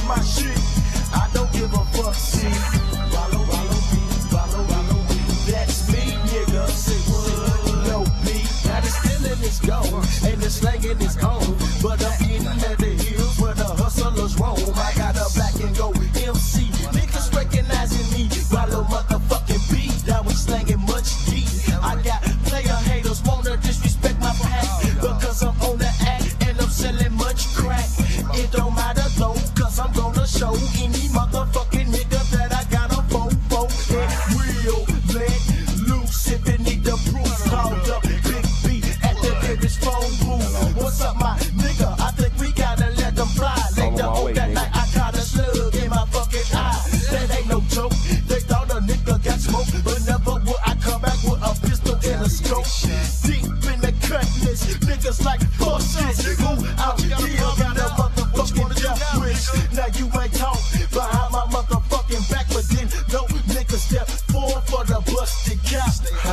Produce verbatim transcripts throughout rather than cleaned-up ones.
my shit. I don't give a fuck, see. Follow, follow me, follow, follow me. That's me, nigga. Say what? No me. Now the stealing is gone, and the slanging is on. But I'm getting at the hills where the hustlers roam. I got a black and gold M C. Niggas recognizing me. Follow motherfucking beat. Now we slanging much D. I got player haters wanna disrespect my pack because I'm on the act and I'm selling much crack. It don't matter though, cause I'm gonna show any motherfucking nigga that I got a fofo and real let loose if it need the proof. Called up Big B at the nearest phone booth. What's up, my nigga? I think we gotta let them fly. Later on that night, I caught a slug in my fucking eye. That ain't no joke. They thought a nigga got smoked, but never would I come back with a pistol and a scope. Deep in the cutlass, niggas like fuck shit. Who out here got a motherfucking death wish? Now you ain't talk behind my motherfucking back, but then no nigga step forward for the busted cap.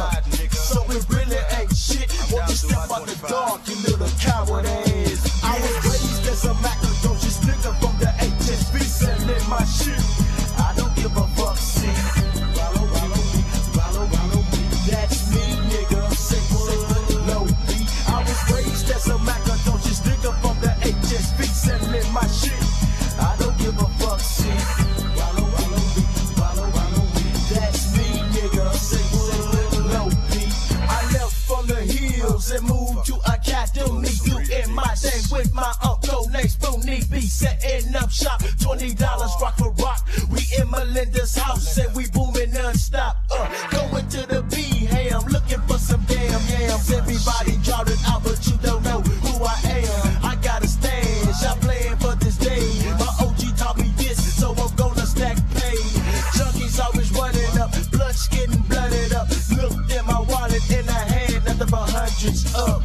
So it really ain't shit. Won't you step out the dark, you little coward ass? I was raised as a macadocious nigga from the H S B selling my shit. I don't give a fuck, see. Follow, follow me, follow, follow me. That's me, nigga. Say what? No B. I was raised as a macadocious nigga from the H S B selling my shit. I don't give a fuck, see. Follow, follow me, follow, follow me. That's me, nigga. Say what? No B. I left from the hills and moved to academy. Doing my thing with my uncle named Spoonie B. Setting up shop, twenty dollars rock for rock. We in Melinda's house and we booming non-stop. Uh, going to the B, hey, I'm looking for some damn yams. Everybody drawing out, but you don't know who I am. I got a stash, I'm playing for this day. My O G taught me this, so I'm gonna stack pay. Junkies always running up, blood's getting blooded up. Looked in my wallet and I had nothing but hundreds up.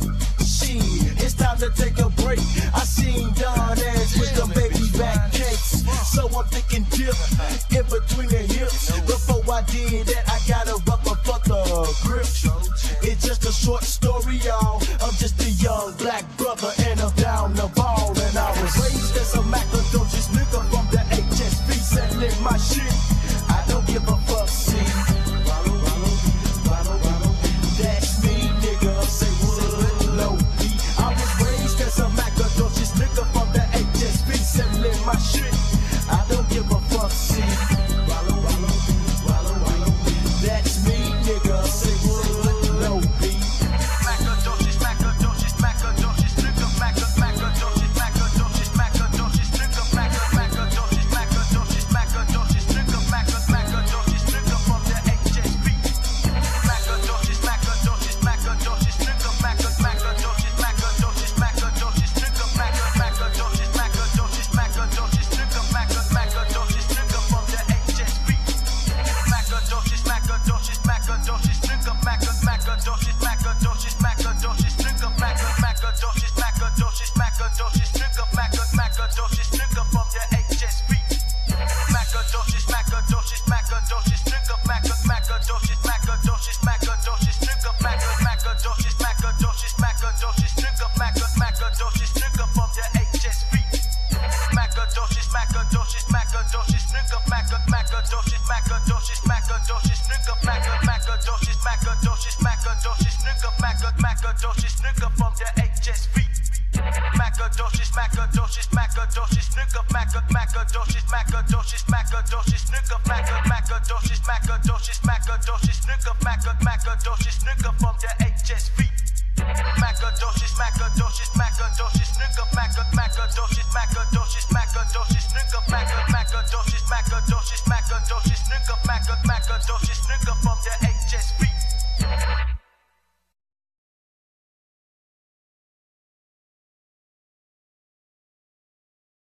Shit, it's time to take a break. I seen Don ass with the baby back cakes, so I'm thinking dip in between the hips. Before I did that, I gotta rubber for the grip. It's just a short story, y'all. I'm just a young black brother and I'm down the ball. And I was raised as a macadocious nigga from the H S B selling my shit. I don't give a fuck, see. Follow, follow me, follow, follow me. That's me, nigga. Say what? No B. I was raised as a macadocious nigga from the H S B selling my shit. I don't give a fuck, see. Follow, follow me, follow, follow me. That's me, nigga. Say what? No B. Macadocious, macadocious, macadocious nigga. Maca, macadocious, macadocious, macadocious nigga. Maca, macadocious, macadocious, macadocious nigga. Maca, macadocious nigga from the H S B. Macadocious, macadocious, macadocious nigga. Maca, macadocious, macadocious, macadocious nigga. Maca, macadocious, macadocious, macadocious nigga. Maca, macadocious nigga from the H S B. Macadocious, macadocious, macadocious nigga. Maca, macadocious, macadocious, macadocious nigga. Maca, macadocious, macadocious, macadocious nigga. Maca, macadocious nigga from the H S B. Macadocious, macadocious, macadocious nigga. Maca, macadocious, macadocious, macadocious nigga. Maca, macadocious, macadocious, macadocious nigga. Maca, macadocious nigga from the H S B. Macadocious, macadocious, macadocious nigga. Maca, macadocious, macadocious, macadocious nigga. Maca, macadocious, macadocious, macadocious nigga. Maca, macadocious nigga from the H S B. Macadocious, macadocious, macadocious nigga. Maca, macadocious, macadocious, macadocious nigga. Maca, macadocious, macadocious, macadocious nigga. Maca, macadocious nigga from the H S B. Macadocious, macadocious, macadocious nigga. Maca, macadocious, macadocious, macadocious nigga. Maca, macadocious, macadocious, macadocious nigga.